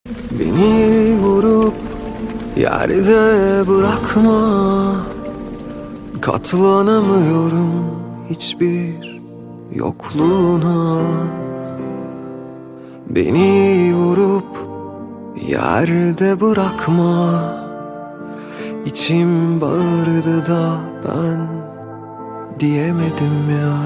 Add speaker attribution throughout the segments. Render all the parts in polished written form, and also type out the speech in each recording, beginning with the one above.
Speaker 1: Beni vurup yerde bırakma, katlanamıyorum hiçbir yokluğuna. Beni vurup yerde bırakma, İçim bağırdı da ben diyemedim ya.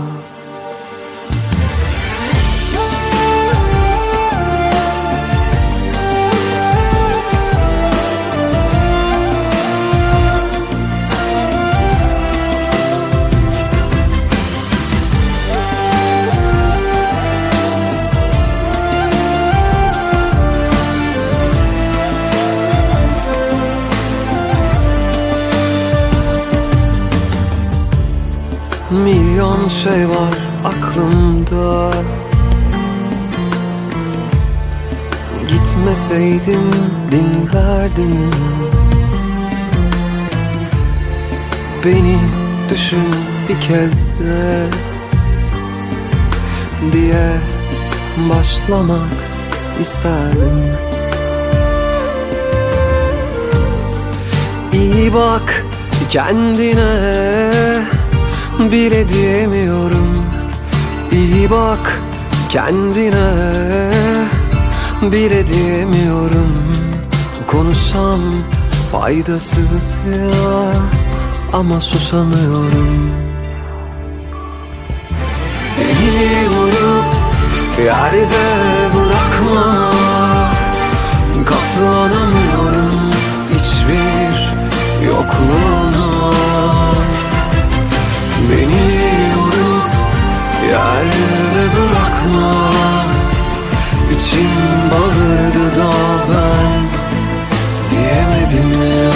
Speaker 1: Milyon şey var aklımda, gitmeseydin dinlerdin. Beni düşün bir kez de diye başlamak isterdim. İyi bak kendine, bile diyemiyorum. İyi bak kendine, bile diyemiyorum. Konuşsam faydasız ya, ama susamıyorum. Beni vurup yerde bırakma, katlanamıyorum hiçbir yokluğuna. Beni vurup yerde bırakma, İçim bağırdı da ben diyemedim ya.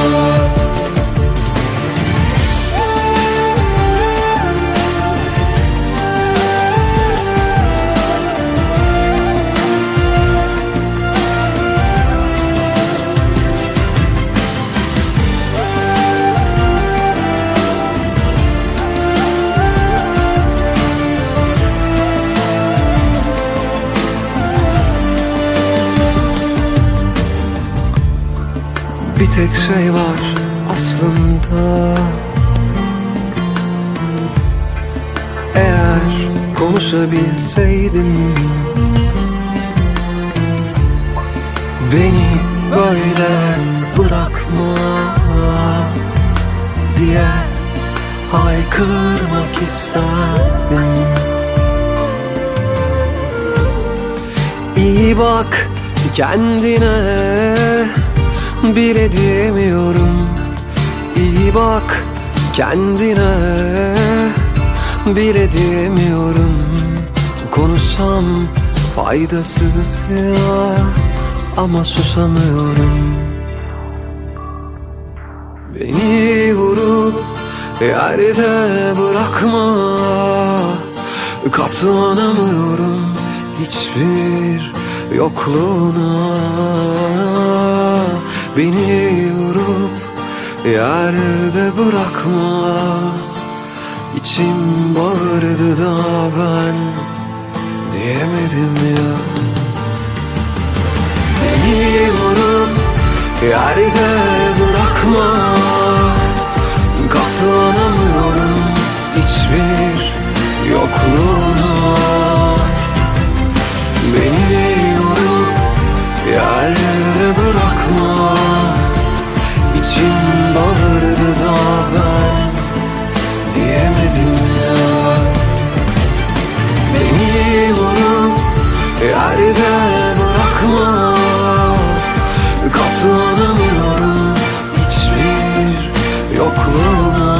Speaker 1: Bir tek şey var aslında, eğer konuşabilseydim, beni böyle bırakma diye haykırmak isterdim. İyi bak kendine, bile diyemiyorum. İyi bak kendine, bile diyemiyorum. Konuşsam faydasız ya, ama susamıyorum. Beni vurup yerde bırakma, katlanamıyorum hiçbir yokluğuna. Beni vurup yerde bırakma, İçim bağırdı da ben diyemedim ya. Beni vurup yerde bırakma, katlanamıyorum hiçbir yokluğuna. Beni vurup yerde bırakma, İçim bağırdı da ben diyemedim ya. Beni vurup yerde